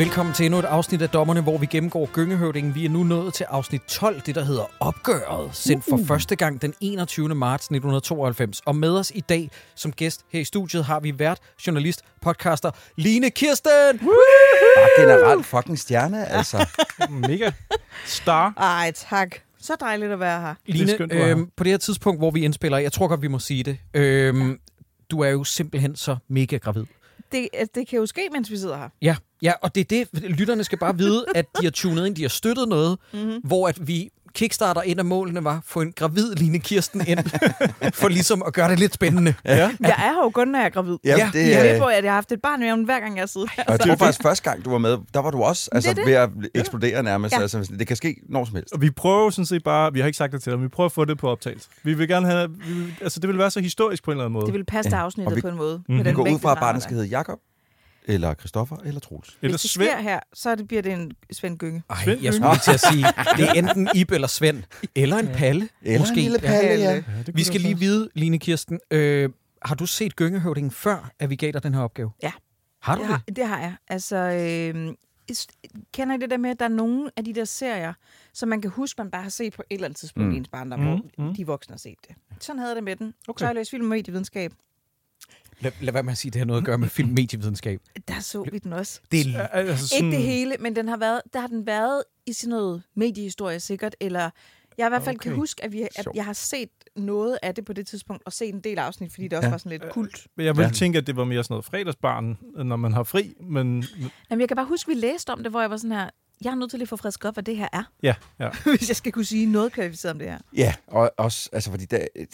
Velkommen til endnu et afsnit af Dommerne, hvor vi gennemgår Gyngehøvdingen. Vi er nu nået til afsnit 12, det der hedder Opgøret, sendt for første gang den 21. marts 1992. Og med os i dag som gæst her i studiet har vi vært, journalist, podcaster Line Kirsten! Bare generelt fucking stjerne, altså. Mega star. Ej, tak. Så dejligt at være her. Line, på det her tidspunkt, hvor vi indspiller, jeg tror godt, vi må sige det, du er jo simpelthen så mega gravid. Det kan jo ske, mens vi sidder her. Ja, og det er det, lytterne skal bare vide, at de har tunet ind, de har støttet noget, hvor at vi kickstarter, et af målene var, få en gravid Line Kirsten ind, for ligesom at gøre det lidt spændende. Ja. Jeg er her jo kun, når jeg er gravid. Ja, det Jeg ved på, at jeg har haft et barn med, hver gang jeg sidder her. Og jeg tror faktisk, første gang du var med, der var du også ved at eksplodere nærmest. Ja. Altså, det kan ske når som helst. Og vi prøver sådan set bare, vi har ikke sagt det til dig, men vi prøver at få det på optagelse. Vi vil gerne have, det vil være så historisk på en eller anden måde. Det vil passe til afsnittet på en måde. Vi går ud fra, at barnet skal hedde Jakob, eller Christoffer, eller Troels. Eller Hvis det sker her, så bliver det en Svend Gynge. Ej, jeg skulle lige til at sige, det er enten Ib eller Svend, eller en Palle. Eller måske. en lille Palle, ja. Vi skal lige vide, Line Kirsten, har du set Gyngehøvdingen før, at vi gav dig den her opgave? Ja. Har du det? Det har jeg. Altså, kender I det der med, at der er nogle af de der serier, som man kan huske, man bare har set på et eller andet tidspunkt i ens barndom, hvor de voksne har set det. Sådan havde jeg det med den. Okay. Så har jeg læst film og medievidenskab. Lad være med at sige, at det har noget at gøre med film medievidenskab. Der så vi den også. Det er Ikke det hele, men der har den været i sådan noget mediehistorie sikkert, eller jeg i hvert fald kan huske, at jeg har set noget af det på det tidspunkt, og set en del afsnit, fordi det også var sådan lidt kult. Men jeg vil tænke, at det var mere sådan noget fredagsbarn, når man har fri, men... Jamen, jeg kan bare huske, at vi læste om det, hvor jeg var sådan her, jeg er nødt til at få frisk op, hvad det her er. Ja. Hvis jeg skal kunne sige noget kvalificeret om det her. Ja, og også, altså, fordi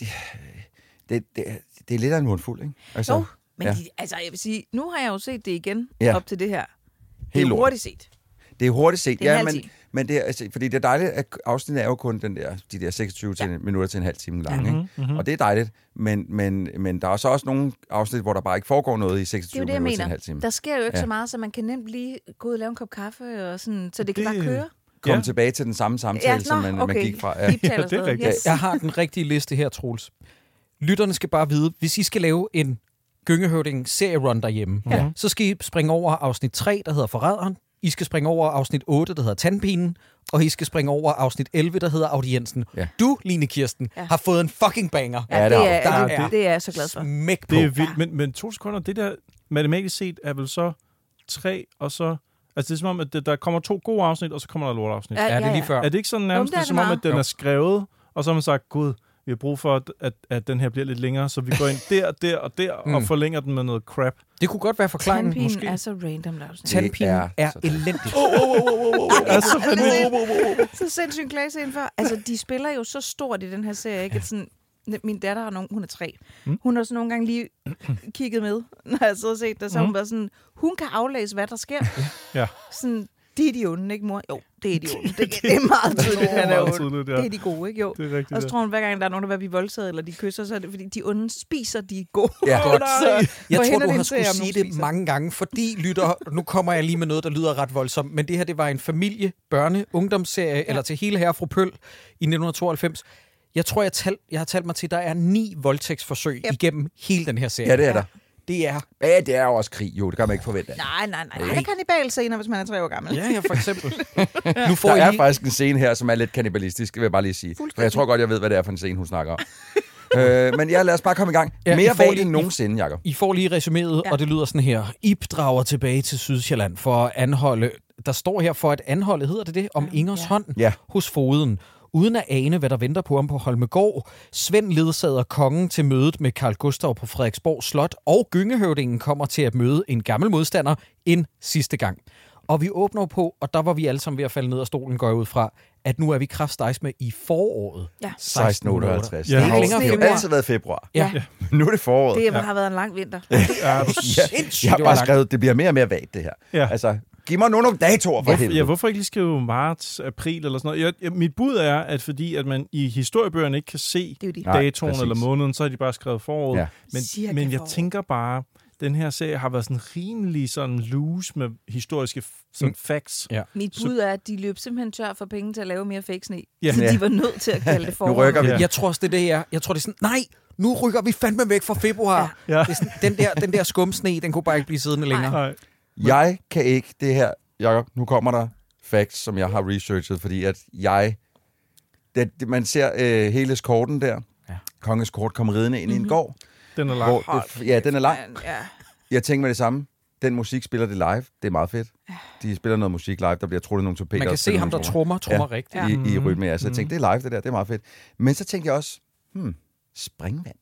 det er lidt af en mundfuld, ikke? Altså, jo, men jeg vil sige, nu har jeg jo set det igen op til det her. Helt det er hurtigt set. Det er hurtigt set, det er men det er, altså, fordi det er dejligt, at afsnittet er jo kun de der 26 minutter til en halv time lang, ikke? Og det er dejligt, men der er så også nogle afsnit, hvor der bare ikke foregår noget i 26 minutter til en halv time. Der sker jo ikke så meget, så man kan nemt lige gå ud og lave en kop kaffe, og sådan, så det kan bare køre. Komme tilbage til den samme samtale, som man gik fra. Ja, det er rigtigt. Yes. Jeg har den rigtige liste her, Troels. Lytterne skal bare vide, hvis I skal lave en Gyngehøvding-serierun derhjemme, så skal I springe over afsnit 3, der hedder Forræderen. I skal springe over afsnit 8, der hedder Tandpinen. Og I skal springe over afsnit 11, der hedder Audiensen. Ja. Du, Line Kirsten, har fået en fucking banger. Ja, det er jeg så glad for. Smæk på. Det er vildt, men 2 sekunder, det der matematisk set er vel så 3, og så... Altså det er som om, at der kommer 2 gode afsnit, og så kommer der lortafsnit. Ja, det er lige før. Er det ikke sådan nærmest, det er som om, at den er skrevet, og så har man sagt, gud, vi har brug for, at den her bliver lidt længere, så vi går ind der og forlænger den med noget crap. Det kunne godt være forklaringen. Tandpinen er så random, Lars. Tandpinen er elendig. Så sindssygt klagescene for. Altså, de spiller jo så stort i den her serie, ikke? Sådan, min datter hun er 3. Hun har sådan nogle gange lige kigget med, når jeg sidder og set det, så hun var sådan, hun kan aflæse, hvad der sker. Ja. Sådan, det er de onde, ikke mor? Jo, det er de onde. Det er meget tydeligt, han er ond. Det er de gode, ikke? Jo. Det er rigtigt, og så tror hun, hver gang der er nogen, der vil blive voldtaget, eller de kysser, så er det, fordi de onde spiser de gode. Ja, godt. Jeg tror, du har skulle skulle sige det mange gange, fordi nu kommer jeg lige med noget, der lyder ret voldsomt, men det her, det var en ungdomsserie, eller til hele herre fru Pøl i 1992. Jeg tror, jeg har talt mig til, at der er 9 voldtægtsforsøg igennem hele den her serie. Ja, det er der. Det er jo også krig, jo. Det kan man ikke forvente. Nej. Det er kannibalscener, hvis man er 3 år gammel. Ja, for eksempel. Der er faktisk en scene her, som er lidt kannibalistisk, vil jeg bare lige sige. For jeg tror godt, jeg ved, hvad det er for en scene, hun snakker om. Men lad os bare komme i gang. Mere vagt end nogensinde, Jacob. I får lige resuméet, og det lyder sådan her. Ib drager tilbage til Sydsjælland for at anholde... Der står her for at anholde, hedder det, om Ingers hånd hos fogeden. Uden at ane, hvad der venter på ham på Holmegård. Svend ledsager kongen til mødet med Carl Gustav på Frederiksborg Slot, og Gyngehøvdingen kommer til at møde en gammel modstander en sidste gang. Og vi åbner på, og der var vi alle sammen ved at falde ned af stolen, går jeg ud fra, at nu er vi kraftstejs med i foråret. Ja. 1658. Det er ikke længere februar. Det har altid været februar. Ja. Nu er det foråret. Det har været en lang vinter. Jeg har bare skrevet, det bliver mere og mere vagt, det her. Ja. Altså, giv mig nogle datoer for helvede. Ja, hvorfor ikke lige skrive marts, april eller sådan noget? Mit bud er, at fordi at man i historiebøgerne ikke kan se datoen eller måneden, så har de bare skrevet foråret. Ja. Men jeg tænker bare, den her serie har været sådan rimelig sådan loose med historiske sådan facts. Ja. Mit bud er, at de løb simpelthen tør for penge til at lave mere fake sne. Ja. Så de var nødt til at kalde det forår. Nu rykker vi. Jeg tror også, det er jeg tror, det er sådan, nej, nu rykker vi fandme væk fra februar. Ja. Det er sådan, den der skumsne, den kunne bare ikke blive siddende længere. Nej. Jeg kan ikke det her Jacob, nu kommer der facts, som jeg har researchet, fordi at man ser hele eskorten der. Ja. Kongens kort kommer ridende ind i en gård. Den er lang. Den er lang. Ja. Jeg tænker med det samme. Den musik spiller det live. Det er meget fedt. De spiller noget musik live, der bliver trullet nogle trompeter. Man kan se ham, der trommer rigtigt. I rytme, så jeg tænkte, det er live det der, det er meget fedt. Men så tænkte jeg også, springvand.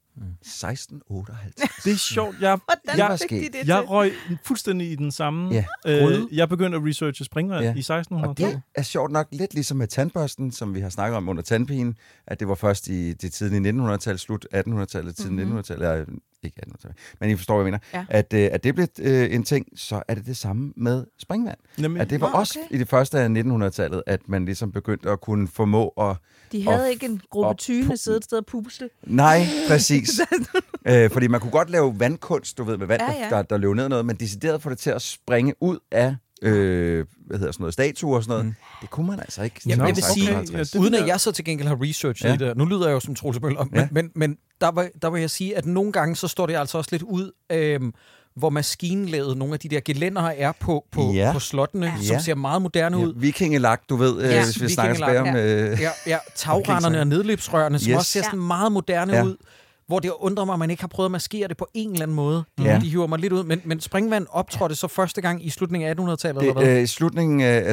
1658. Det er sjovt. Jeg røg fuldstændig i den samme. Jeg begyndte at researche springvand i 1600. Og det er sjovt nok lidt ligesom med tandbørsten, som vi har snakket om under tandpinen, at det var først i det tidlige 1900-tallet, slut 1800-tallet, tidlig 1900-tallet, ikke 1800-tallet, men I forstår, hvad jeg mener, at det blev en ting, så er det samme med springvand. Jamen, at det var også i det første af 1900-tallet, at man ligesom begyndte at kunne formå at... De havde ikke en gruppe tyne siddet et sted og pusle. Nej, præcis. Fordi man kunne godt lave vandkunst, du ved, med vand, der løb ned noget, men decideret få det til at springe ud af statuer og sådan noget. Det kunne man altså ikke. Jamen, jeg vil sige, uden at jeg så til gengæld har researchet det, nu lyder jeg jo som Troels Møller, men der vil jeg sige, at nogle gange så står det altså også lidt ud, hvor maskinlavet nogle af de der gelændere er på slottene, som ser meget moderne ud. Vikingelak, du ved, hvis vi snakker tilbage om... tagrenderne og nedløbsrørene, som også ser sådan meget moderne ud. Hvor det undrer mig, at man ikke har prøvet at maskere det på en eller anden måde. De hiver mig lidt ud. Men springvand optrådte så første gang i slutningen af 1800-tallet? Eller hvad? I slutningen af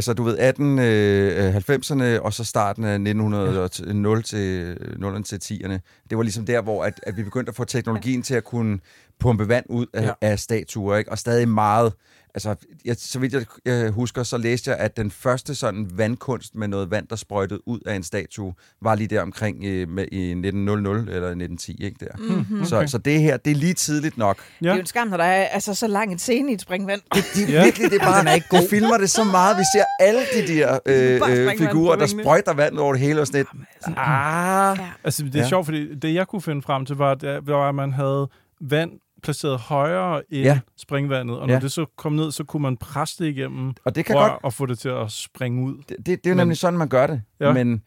1890'erne, og så starten af 1900 til 10'erne. Det var ligesom der, hvor at vi begyndte at få teknologien til at kunne pumpe vand ud af statuer, ikke? Og stadig meget... Altså, så vidt jeg husker, så læste jeg, at den første sådan vandkunst med noget vand, der sprøjtede ud af en statue, var lige der omkring i 1900 eller 1910, ikke der? Mm-hmm. Så det her, det er lige tidligt nok. Ja. Det er jo en skam, når der er så lang en scene i et springvand. Virkelig, det er bare ikke god. Vi filmer det så meget, vi ser alle de der figurer, der sprøjter vand over det hele og sådan lidt. Altså, det er sjovt, fordi det jeg kunne finde frem til, var at man havde vand placeret højere end springvandet, og når det så kom ned, så kunne man presse det igennem og det kan godt og få det til at springe ud. Det er jo nemlig sådan, man gør det, men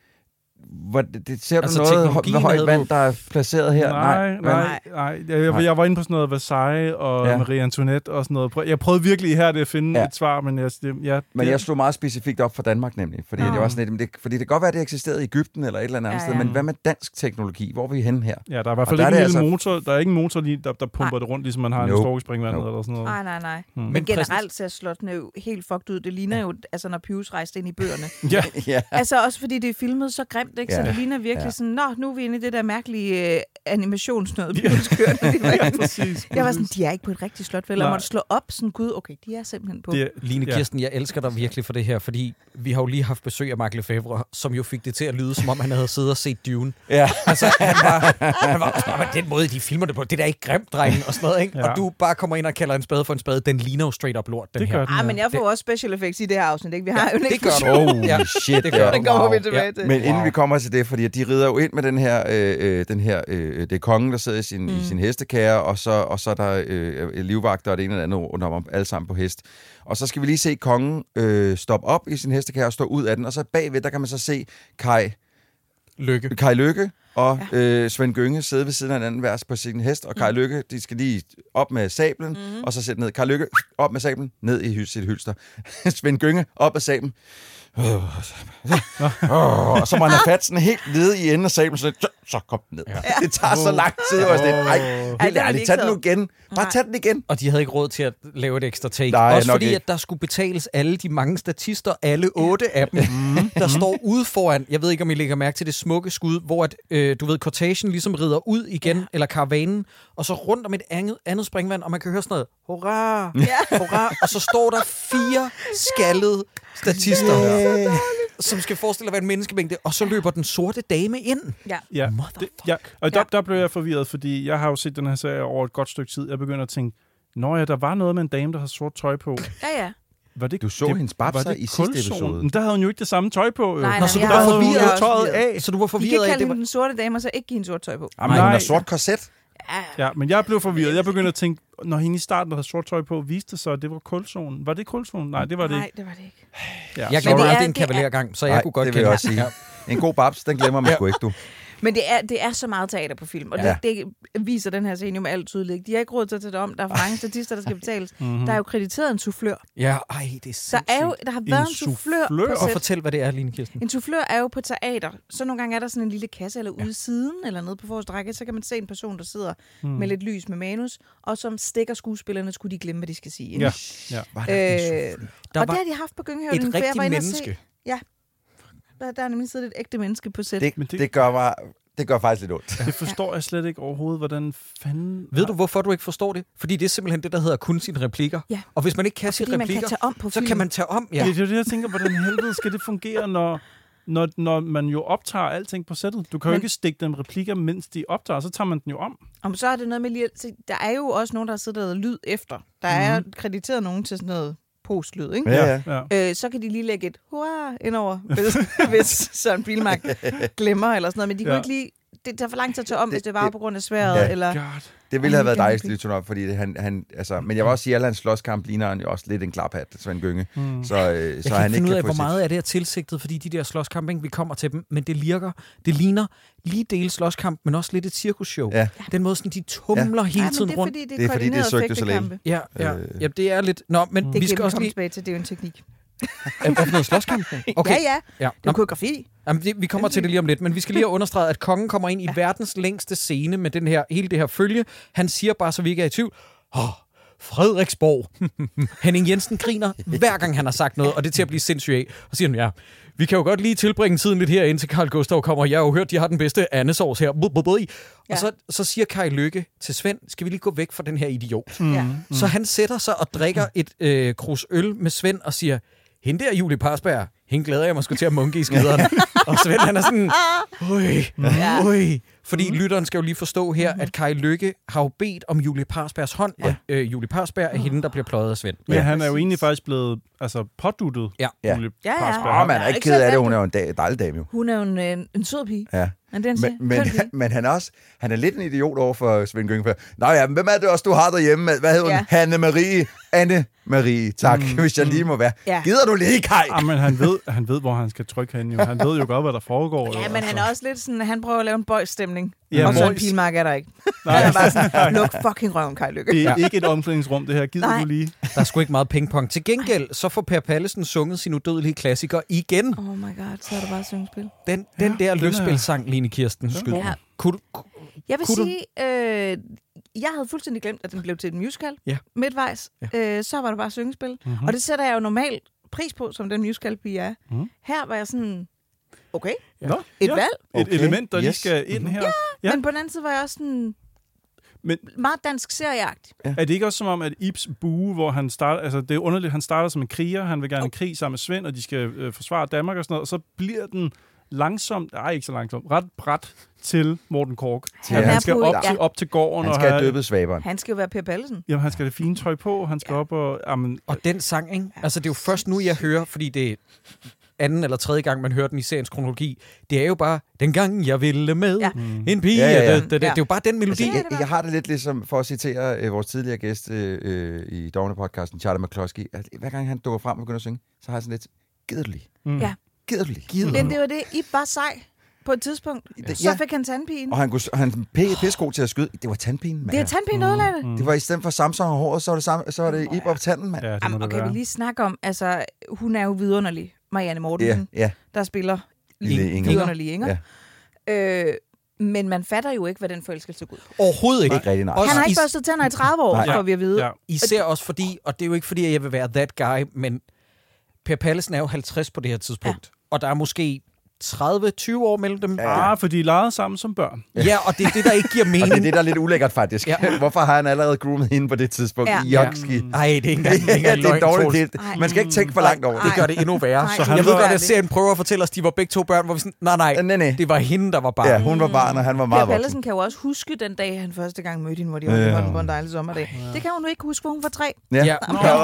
det ser du noget med højt vand, der er placeret her? Nej. Jeg var inde på sådan noget Versailles og Marie Antoinette og sådan noget. Jeg prøvede virkelig her at finde et svar, men jeg slog meget specifikt op for Danmark nemlig, fordi det var sådan lidt, fordi det kan godt være, at det eksisterede i Egypten eller et eller andet sted, men hvad med dansk teknologi? Hvor er vi henne her? Ja, der er i hvert fald ikke en lille motor. Der er ikke en motor lige, der pumper det rundt, ligesom man har en stor i springvandet eller sådan noget. Nej. Men generelt ser slottene jo helt fucked ud. Det ligner jo, altså når Pius rejste ind i bøgerne. Altså også fordi det er filmet så grimt, ikke? Så det ligner virkelig sådan, nu er vi inde i det der mærkelige animationsnød. Jeg var sådan, de er ikke på et rigtigt slot, vel? Jeg måtte slå op sådan, gud, okay, de er simpelthen på. Line Kirsten, jeg elsker dig virkelig for det her, fordi vi har jo lige haft besøg af Mark Lefebvre, som jo fik det til at lyde, som om han havde siddet og set Dune. Ja. Altså, han var også bare, den måde, de filmer det på, det der er ikke grimt, drengen, og sådan noget, ikke? Ja. Og du bare kommer ind og kalder en spade for en spade, den ligner jo straight up lort, den her. Men jeg får også special effects i det her afsnit, ikke? Vi har jo det gør du. Shit, det gør du. Den kommer vi tilbage til. Men inden vi kommer til det, fordi de rider jo ind med den her, det er kongen, der sidder i sin hestekære, og så er der livvagter og det ene eller andet rundt om alle sammen på hest. Og så skal vi lige se kongen stoppe op i sin hestekære og stå ud af den, og så bagved, der kan man så se Kai Lykke og Svend Gynge sidde ved siden af hinanden hver på sin hest, og Kai Lykke, de skal lige op med sablen, og så sætte ned. Kai Lykke op med sablen, ned i sit hylster. Svend Gynge op med sablen. Og så må han have fat sådan helt nede i enden af sablen, så kom den ned. Det tager så lang tid, og sådan helt ærligt, tag den nu igen. Bare tag den igen. Og de havde ikke råd til at lave et ekstra take. Nej, også fordi, at der skulle betales alle de mange statister, alle 8 af dem, der står ude foran. Jeg ved ikke, om I lægger mærke til det smukke skud, hvor at, du ved, cortagen ligesom rider ud igen, eller karavanen, og så rundt om et andet springvand, og man kan høre sådan noget, hurra, hurra, og så står der 4 skaldede statister, som skal forestille at være en menneskemængde, og så løber den sorte dame ind. Ja. Og der blev jeg forvirret, fordi jeg har jo set den her serie over et godt stykke tid. Jeg begynder at tænke, der var noget med en dame, der har sort tøj på. Ja. Du så hendes babser i sidste episode. Men der havde hun jo ikke det samme tøj på. Nej, så du var forvirret tøjet af. Så du var forvirret af. Vi kan kalde hende den sorte dame, og så ikke give hende sort tøj på. Nej, hun har sort korset. Ja, men jeg blev forvirret. Jeg begyndte at tænke, når hende i starten havde sort tøj på, viste det så, at det var kulzonen. Var det kulzonen? Nej, det var det ikke. Nej, det var det ikke. Jeg glemmer aldrig en kavalergang, så jeg kunne godt kende det. En god babs, den glemmer man sgu ikke, du. Men det er så meget teater på film, og det viser den her scene jo med alt tydeligt. De har ikke råd til at tage det om. Der er for mange statister, der skal betales. Der er jo krediteret en soufflør. Ja, det er sindssygt. Der har været en soufflør på sæt. Og fortæl, hvad det er, Line Kirsten. En soufflør er jo på teater. Så nogle gange er der sådan en lille kasse, eller ude i siden, eller nede på forreste række, så kan man se en person, der sidder med lidt lys med manus, og som stikker skuespillerne, skulle de glemme, hvad de skal sige. Ja. Og det har de haft på Gyngehøvlen. Et rigtigt menneske. Ja. Der er nemlig siddet et ægte menneske på sæt. Det gør faktisk lidt ondt. Det forstår jeg slet ikke overhovedet, hvordan fanden... Ved du, hvorfor du ikke forstår det? Fordi det er simpelthen det, der hedder kun sine replikker. Ja. Og hvis man ikke kan sine replikker, så kan man tage om. Ja. Det er det, jeg tænker, hvordan helvede skal det fungere, når man jo optager alting på sættet. Du kan jo ikke stikke dem replikker, mens de optager, så tager man den jo om. Og så er det noget med lige... Der er jo også nogen, der har siddet og lyd efter. Der er krediteret nogen til sådan noget postlyd, ikke? Ja. Så kan de lige lægge et hurra indover, hvis Søren Pilmark glemmer eller sådan noget. Men de kunne ikke lige... Det tager for lang tid at tage om, hvis det var på grund af sværet. Eller... Det ville have været dejligt, Lytton op, fordi han altså, men jeg vil også sige, at alle hans slåskamp ligner han jo også lidt en klaphat, Svend Gynge. Så han ikke kan finde ud af, hvor meget af det er tilsigtet, fordi de der slåskamp, ikke, vi kommer til dem, men det ligner lige del slåskamp, men også lidt et cirkusshow. Ja. Den måde, sådan, de tumler hele tiden rundt. Det er fordi, det er Cirque du Soleil. Ja, det er lidt... Nå, men det vi skal også lige... tilbage til, det er jo en teknik. Hvad for noget slåskamp? Okay. Ja. Det er koreografi. Jamen, vi kommer til det lige om lidt, men vi skal lige have understreget, at kongen kommer ind i verdens længste scene med hele det her følge. Han siger bare, så vi ikke er i tvivl, Frederiksborg. Henning Jensen griner hver gang han har sagt noget, og det er til at blive sindssygt af. Og siger han, vi kan jo godt lige tilbringe tiden lidt her, indtil Carl Gustav kommer. Jeg har jo hørt, de har den bedste andesovs her. Og så siger Kai Lykke til Svend, skal vi lige gå væk fra den her idiot? Så han sætter sig og drikker et krus øl med Svend og siger, hende der Julie Parsberg, hende glæder jeg mig sgu til at munke i skiderne. Og Svend, han er sådan, fordi lytteren skal jo lige forstå her, at Kai Lykke har jo bedt om Julie Parsbergs hånd, og Julie Parsberg er hende, der bliver pløjet af Svend. Ja, han er jo egentlig faktisk blevet påduttet. Julie Parsberg. Man er ikke ked af det, hun er jo en dejlig dame jo. Hun er jo en sød pige. Ja. Men han er lidt en idiot over for Svend Gynge. Nå ja, hvem er det også, du har derhjemme? Hvad hedder hun? Anne-Marie, tak, hvis jeg lige må være. Gider du lige, Kai? Ja, men han ved, hvor han skal trykke hende. Jo. Han ved jo godt, hvad der foregår. Ja, men han er også lidt sådan, han prøver at lave en boys-stemning. Ja, og Søren Pilmark er der ikke. Han er bare sådan, luk fucking røven, Kai Lykke. Det er ikke et omklædningsrum, det her. Gider du lige? Der er sgu ikke meget pingpong. Til gengæld, så får Per Pallesen sunget sin udødelige klassiker igen. Oh my god, så er det bare syngespil. Den der løsspilsang, Line Kirsten. Ja. Jeg vil sige, jeg havde fuldstændig glemt, at den blev til et musical midtvejs. Så var det bare syngespil. Og det sætter jeg jo normalt pris på, som den musical-pige er. Her var jeg sådan, okay, et valg. Et element, der lige skal ind her. Ja, men på den anden side var jeg også sådan... meget dansk serieagt. Ja. Er det ikke også som om, at Ibs bue, hvor han starter... Altså, det er underligt, han starter som en kriger. Han vil gerne krig sammen med Svend, og de skal forsvare Danmark og sådan noget. Og så bliver den langsomt... ikke så langsomt. Ret brat til Morten Korch. Han skal op til gården. Han skal have døbet svaberen. Han skal jo være Per Pallesen. Jamen, han skal have det fine tøj på. Han skal op og... Og den sang, ikke? Altså, det er jo først nu, jeg hører, fordi det er anden eller tredje gang, man hører den i seriens kronologi. Det er jo bare, dengang jeg ville med en pige. Det er jo bare den melodi. Altså, jeg har det lidt ligesom, for at citere vores tidligere gæst i Dovne-podcasten, Charlie McCloskey. Hver gang han dukker frem og begynder at synge, så har jeg sådan lidt, gider du lige? Gider du lige? Men det var det, I var sej på et tidspunkt. Så fik han tandpine. Og han pissegod til at skyde. Det var tandpine, mand. Det er tandpine ødelagte. Det var i stedet for Samsung og håret, så var det Ib op tanden, mand. Ja, og kan vi lige snakke om, altså, hun er jo vidunderlig. Marianne Mortensen, der spiller vidunderlig Inger. Ja. Men man fatter jo ikke, hvad den forelskelse går ud. Overhovedet ikke. Rigtig nej. Han har ikke børstet tænder i 30 år, får vi at vide. Ja. Især også fordi, og det er jo ikke fordi, at jeg vil være that guy, men Per Pallesen er jo 50 på det her tidspunkt. Og der er måske 30-20 år mellem dem. For de legede sammen som børn. Ja, og det er det, der ikke giver mening. Og det er det, der er lidt ulækkert, faktisk. Ja. Hvorfor har han allerede groomet hende på det tidspunkt? Nej, det er ikke engang det er dårligt. Man skal ikke tænke for langt over det. Det gør det endnu værre. Jeg ved godt, at serien prøver at fortælle os, at de var begge to børn, hvor vi sådan, nej, det var hende, der var barn. Ja, hun var barn, og han var meget voksen. Per Pallesen kan jo også huske den dag, han første gang mødte hende, hvor de var på en dejlig sommerdag. Det kan hun jo ikke huske, hvor hun var 3. Ja. Det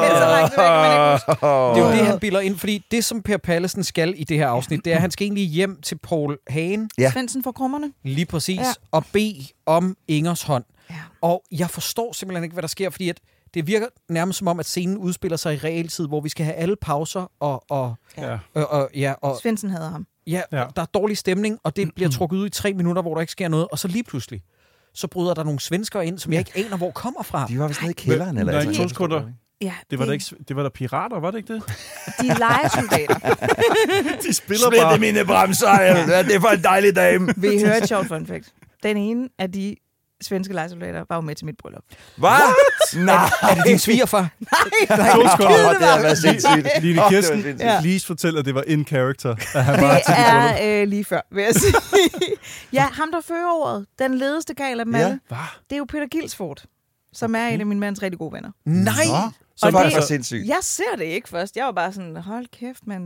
er jo det, han bilder ind, fordi det, som Per Pallesen skal i det her afsnit, det er, at han skal egentlig hjem til Poul Hagen. Svendsen fra Krummerne. Lige præcis. Og bede om Ingers hånd. Ja. Og jeg forstår simpelthen ikke, hvad der sker, fordi at det virker nærmest som om, at scenen udspiller sig i realtid, hvor vi skal have alle pauser og Svendsen hader ham. Ja, der er dårlig stemning, og det bliver trukket ud i 3 minutter, hvor der ikke sker noget, og så lige pludselig, så bryder der nogle svenskere ind, som jeg ikke aner, hvor kommer fra. De var vist nede i kælderen, eller nej, 2 sekunder. Ja, det var der pirater, var det ikke det? De er lejesoldater. De spiller bare. Mine bremsejl. Det er for en dejlig dame. Vi hører et sjovt fun fact. Den ene af de svenske lejesoldater var jo med til mit bryllup. Hvad? Nej. Er det din svigerfar? Nej. 2 sekunder. Det har været sindssygt. Line Kirsten, please fortæl, at det var in character. At han det er lige før, vil jeg sige. Ja, ham der fører ordet. Den ledeste gale af dem alle. Det er jo Peter Gilsford, som er en af min mands rigtig gode venner. Nej! Så var det for sindssygt. Jeg ser det ikke først. Jeg var bare sådan, hold kæft, mand.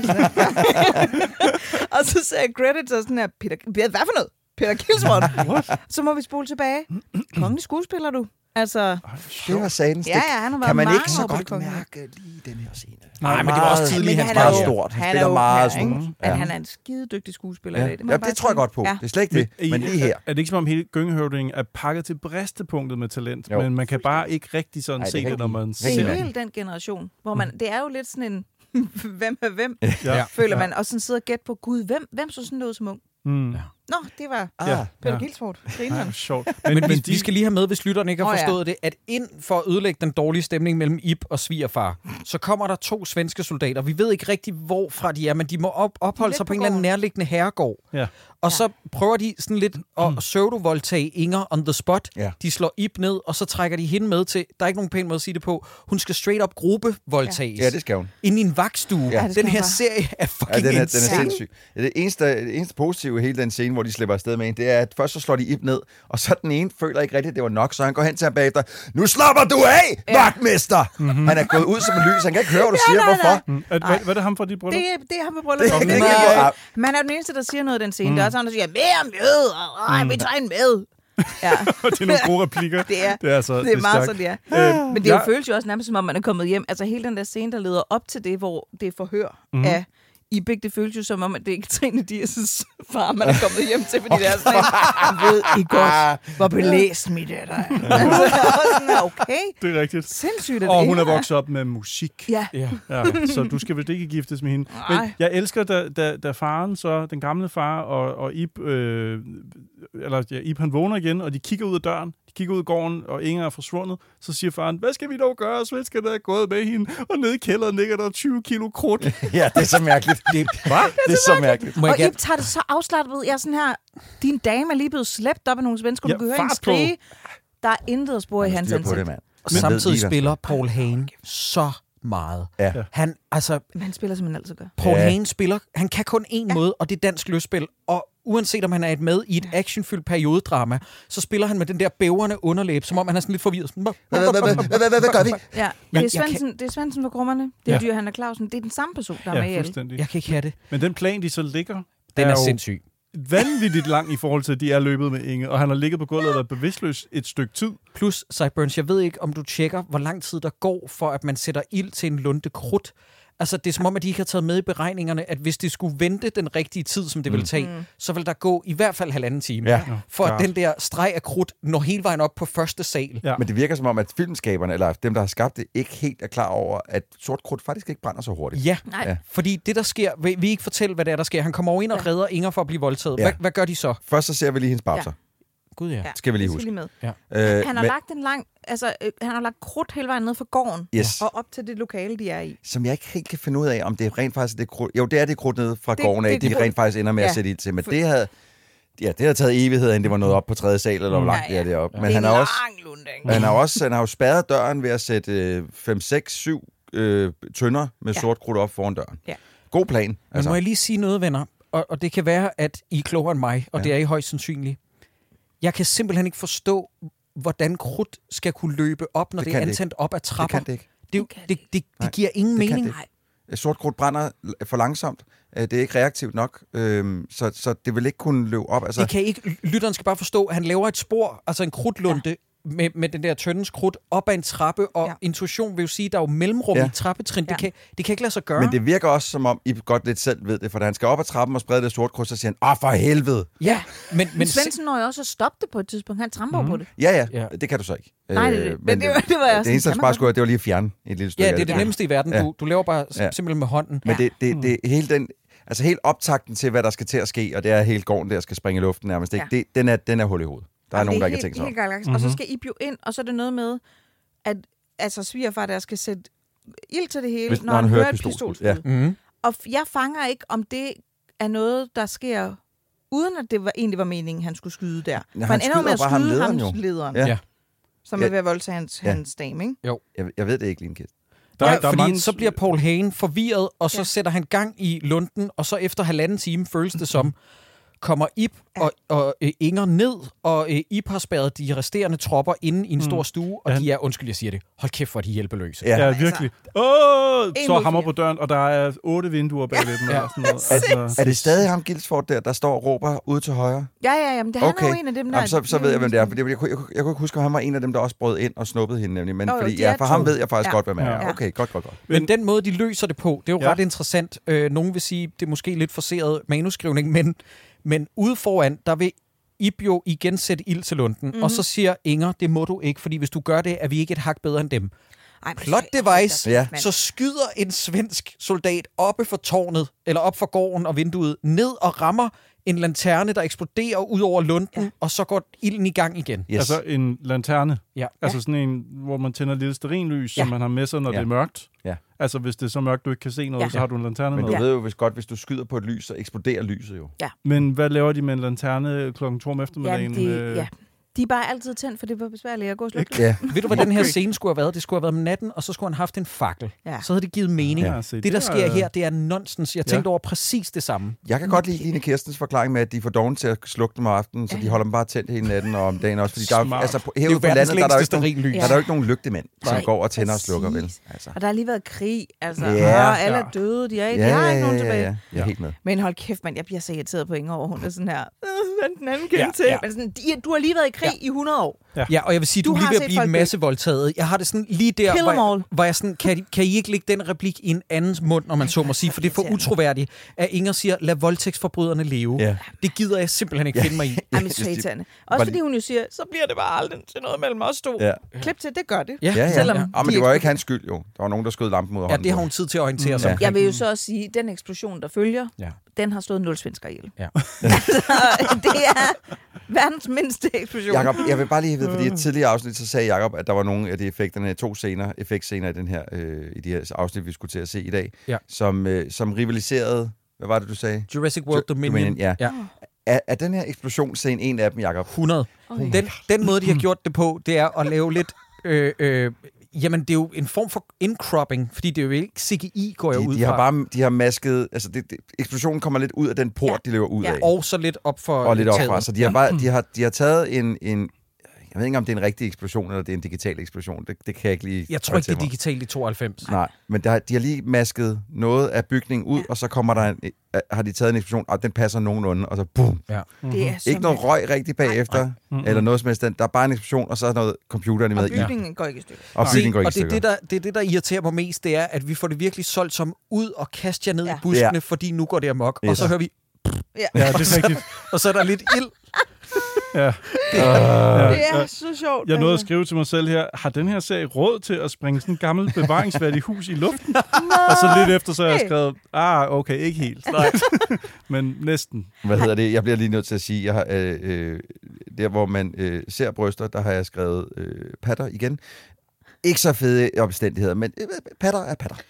Og så ser jeg credits og sådan her, Peter, hvad for noget? Peter Gilsford. Så må vi spole tilbage. Kongelig skuespiller, du. Altså, det var satans. Ja, han har været kan man mange ikke så år på godt det mærke lige den her scene? Nej, men det var også tidligt. Han er stort. Han spiller meget stort. Men han er en skidedygtig skuespiller. Ja. Det tror jeg godt på. Det er slet ikke det. Men lige her. Er det ikke som om hele Gyngehøvdingen er pakket til bristepunktet med talent, men man kan bare ikke rigtig sådan se det, når man ser det. Det er hele den generation, hvor man, det er jo lidt sådan en, hvem er hvem, føler man. Og sådan sidder og gæt på, gud, hvem så sådan noget som ung? Nå, det var Peter Gilsford. Sjovt. Men vi skal lige have med, hvis lytterne ikke har forstået det, at ind for at ødelægge den dårlige stemning mellem Ib og svigerfar, så kommer der 2 svenske soldater. Vi ved ikke rigtig, hvorfra de er, men de må opholde sig på en eller anden nærliggende herregård. Ja. Og så prøver de sådan lidt at pseudo-voldtage Inger on the spot. Ja. De slår Ib ned, og så trækker de hende med til, der er ikke nogen pæn måde at sige det på, hun skal straight up gruppe-voldtages. Ja, det skal hun. Inde i en vagtstue. Ja. Den her serie er fucking den er sindssyg. Det eneste positive i hele den scene, hvor de slipper afsted med hende, det er, at først så slår de Ib ned, og så den ene føler ikke rigtigt, at det var nok, så han går hen til ham bagefter. Nu slapper du af, vagtmester! Mm-hmm. Han er gået ud som en lys, han kan ikke høre, hvad du siger, hvorfor. Hvad er det ham fra dit bryllup? Det er ham fra bryllup. Man er den eneste, der siger noget i den scene. Der er sådan, der siger, mere mød, vi tager en med. Ja. Det er nogle gode replikker. Det er meget sådan, ja. Men det føles jo også nærmest, som om man er kommet hjem. Altså hele den der scene, der leder op til det, hvor det er forhør af Ibik, det føles jo som om, at det er Katrine Dias' far, man er kommet hjem til, fordi det er sådan en, ved I godt, hvor belæst mit er der. Okay. Det er rigtigt. Sindssygt. Og hun er vokset op med musik. Ja. Så du skal vel ikke giftes med hende. Men jeg elsker, da faren, så den gamle far og Ib, Ib han vågner igen, og de kigger ud af døren. De kigger ud af gården, og Inger er forsvundet. Så siger faren, hvad skal vi dog gøre? Svenskerne er gået med hende. Og nede i kælderen ligger der 20 kilo krudt. Ja, det er så mærkeligt. Det er så mærkeligt. Og Ib tager det så afslappet ud. Jeg er sådan her, din dame er lige blevet slæbt op af nogle svensker. Du kan høre hende skrige. Der er intet at spore i hans ansigt. Og samtidig spiller Paul Hagen så meget. Ja. Han spiller, som han altid gør. Paul Hagen spiller, han kan kun én måde, og det er dansk lystspil. Og uanset om han er med i et actionfyldt periodedrama, så spiller han med den der bæverne underlæb, som om han er sådan lidt forvirret. Hvad gør vi? Ja. Det er Svendsen for Grummerne. Det er Johanna Clausen. Det er den samme person, der er med i alle. Jeg kan ikke have det. Men den plan, de så ligger, den er sindssyg. Vanvittigt lang i forhold til, at de er løbet med Inge, og han har ligget på gulvet og været bevidstløs et stykke tid. Plus, Sideburns, jeg ved ikke, om du tjekker, hvor lang tid der går, for at man sætter ild til en lunte krudt. Altså, det er som om, at de ikke har taget med i beregningerne, at hvis det skulle vente den rigtige tid, som det vil tage, så vil der gå i hvert fald 1,5 time, for at den der streg af krudt når hele vejen op på første sal. Ja. Men det virker som om, at filmskaberne, eller dem, der har skabt det, ikke helt er klar over, at sort krudt faktisk ikke brænder så hurtigt. Ja, fordi det, der sker, vil vi ikke fortælle, hvad det er, der sker. Han kommer over ind og redder Inger for at blive voldtaget. Ja. Hvad gør de så? Først så ser vi lige hendes babser. Gud, ja. Skal vi lige huske. Han har lagt en lang, han har lagt krudt hele vejen ned fra gården og op til det lokale, de er i. Som jeg ikke helt kan finde ud af, om det rent faktisk er det krudt. Jo, det er det krudt ned fra gården af, de rent faktisk ender med at sætte ild til. Men det havde taget evighed, inden det var nået op på 3. sal, eller hvor langt det er deroppe. Men han har jo spærret døren ved at sætte 5, 6, 7 tønder med sort krudt op foran døren. Ja. God plan. Men må jeg lige sige noget, venner? Og det kan være, at I er klogere end mig, og det er I højst sandsynligt. Jeg kan simpelthen ikke forstå, hvordan krudt skal kunne løbe op, når det er antændt op ad trapper. Det kan det ikke. Det giver ingen mening. Sort krudt brænder for langsomt. Det er ikke reaktivt nok, så det vil ikke kunne løbe op. Altså. Det kan ikke. Lytteren skal bare forstå, at han laver et spor, altså en krudtlunde, med den der tøndens krudt op ad en trappe, og intuition vil jo sige, at der er jo mellemrum i trappetrin. Det kan ikke lade sig gøre. Men det virker også, som om I godt lidt selv ved det, for da han skal op ad trappen og sprede det sort krudt, så siger han, for helvede! Ja, men Svendsen når jo også at stoppe det på et tidspunkt. Han tramper på det. Ja, det kan du så ikke. Nej, men det var jeg det eneste, han bare skulle det var lige at fjerne et lille stykke. Ja, det er det nemmeste i verden. Du laver bare simpelthen med hånden. Men det hele den... Altså helt optakten til, hvad der skal til at ske, og det er helt gården der skal springe i luften nærmest. Ja. Den er hul i hovedet. Der er nogen, der ikke har tænkt sig om. Og så skal Ib jo ind, og så er det noget med, at altså, svigerfar der skal sætte ild til det hele, når han hører et pistolskud. Ja. Mm-hmm. Og jeg fanger ikke, om det er noget, der sker, uden at det egentlig var meningen, han skulle skyde der. Ja, for han ender med at skyde ham lederen. Ja. Som er ved at voldtage hans dame, ikke? Jo. Jeg ved det ikke, Line Kirsten. Fordi så bliver Paul Hagen forvirret, og så sætter han gang i lunden, og så efter 1,5 time føles det som, kommer Ib og Inger ned, og Ib har spærret de resterende tropper inde i en stor stue, og de er, undskyld, jeg siger det, hold kæft, hvor er de hjælpeløse. Ja, virkelig. Så hammer på døren, og der er 8 vinduer bagved dem. Og sådan noget. Er det stadig ham, Gilsford, der står og råber ude til højre? Ja, men det er jo en af dem, der... Jamen, så ved jeg, hvem det er, fordi jeg kunne ikke huske, at han var en af dem, der også brød ind og snuppede hende, nemlig. Men for ham ved jeg faktisk godt, hvad man er. Okay, godt. Men den måde, de løser det på, det er jo ret interessant. Nogen vil sige, det er måske lidt forseret manuskrivning, men ude foran, der vil Ib jo igen sætte ild til lunden, og så siger Inger, det må du ikke, fordi hvis du gør det, er vi ikke et hak bedre end dem. Plot device, så skyder en svensk soldat oppe for tårnet, eller op for gården og vinduet, ned og rammer en lanterne, der eksploderer ud over lunden, og så går ilden i gang igen. Yes. Altså en lanterne? Ja. Altså sådan en, hvor man tænder et lille stearinlys, som man har med sig, når det er mørkt? Ja. Altså hvis det er så mørkt, du ikke kan se noget, så har du en lanterne med. Men du ved jo hvis du skyder på et lys, så eksploderer lyset jo. Ja. Men hvad laver de med en lanterne klokken 2 om eftermiddagen? De er bare altid tændt, for det var besværligt at gå og slukke. Ja. Ved du, hvad den her scene skulle have været? Det skulle have været om natten, og så skulle han have haft en fakkel. Ja. Så havde det givet mening. Ja, det, der sker her, det er nonsens. Jeg tænkte over præcis det samme. Jeg kan godt lide Line Kirstens forklaring med, at de får doven til at slukke dem om aftenen, så de holder dem bare tændt hele natten og om dagen også. Fordi der er, altså, herude på landet, der er der jo ikke nogen lygtemænd, som går og tænder og slukker, vel? Altså. Og der har lige været krig. Altså, alle er døde. De har ikke nogen tilbage. Jeg er helt med. Men hold kæft, mand, jeg bliver så irriteret på Inger over, hun er sådan her. Den anden kendt til. Men sådan, du har lige været i krig i 100 år. Ja, og jeg vil sige, du er lige ved at blive en masse voldtaget. Jeg har det sådan lige der, hvor jeg sådan, kan I ikke lægge den replik i en andens mund, når man så må sige, for det er for utroværdigt, at Inger siger, lad voldtægtsforbryderne leve. Ja. Det gider jeg simpelthen ikke finde mig i. Jamen, satane. Også fordi hun jo siger, så bliver det bare aldrig til noget mellem os to. Ja. Klip til, det gør det. Ja. Selvom men det var jo ikke hans skyld, jo. Der var nogen, der skød lampen ud af hånden. Ja, det har hun tid til at orientere sig. Jeg vil jo så også sige, den eksplosion, der følger, den har stået 0 svensker ihjel. Ja. Det er verdens mindste eksplosion. Jakob, jeg vil bare lige vide, fordi i et tidligere afsnit, så sagde Jakob, at der var nogle af de effekterne, 2 effektscener i den her, i de her afsnit, vi skulle til at se i dag, som rivaliserede, hvad var det, du sagde? Jurassic World Dominion. Ja. Er den her eksplosionsscene en af dem, Jakob? 100. Den måde, de har gjort det på, det er at lave lidt... Jamen, det er jo en form for indcropping, fordi det er jo ikke CGI, går jeg ud fra. De har masket... Altså, eksplosionen kommer lidt ud af den port, de løber ud af. Og så lidt op for... Og lidt op fra. Så de har taget en jeg ved ikke, om det er en rigtig eksplosion, eller det er en digital eksplosion. Det kan jeg ikke lige... Jeg tror ikke, det er digitalt i 92. Nej, men de har lige masket noget af bygningen ud, og så kommer der har de taget en eksplosion, og den passer nogenlunde, og så boom. Ja. Det er ikke noget røg rigtig bagefter, eller noget som helst. Der er bare en eksplosion, og så er noget computeren med i. Og bygningen går ikke i stykker. Og bygningen går ikke i stykker. Det er det, der irriterer mig mest, det er, at vi får det virkelig solgt som ud og kaste jer ned i buskene, fordi nu går det amok. Og så hører vi... Ja, det er rigtigt. Og så er der lidt ild. Ja. Det er så sjovt. Jeg nåede at skrive til mig selv her, har den her serie råd til at springe sådan en gammel bevaringsværdig hus i luften? Og så lidt efter, så har jeg skrevet, okay, ikke helt. Nej. Men næsten. Hvad hedder det? Jeg bliver lige nødt til at sige, jeg har, der hvor man ser bryster, der har jeg skrevet patter igen. Ikke så fede omstændigheder, men patter er patter.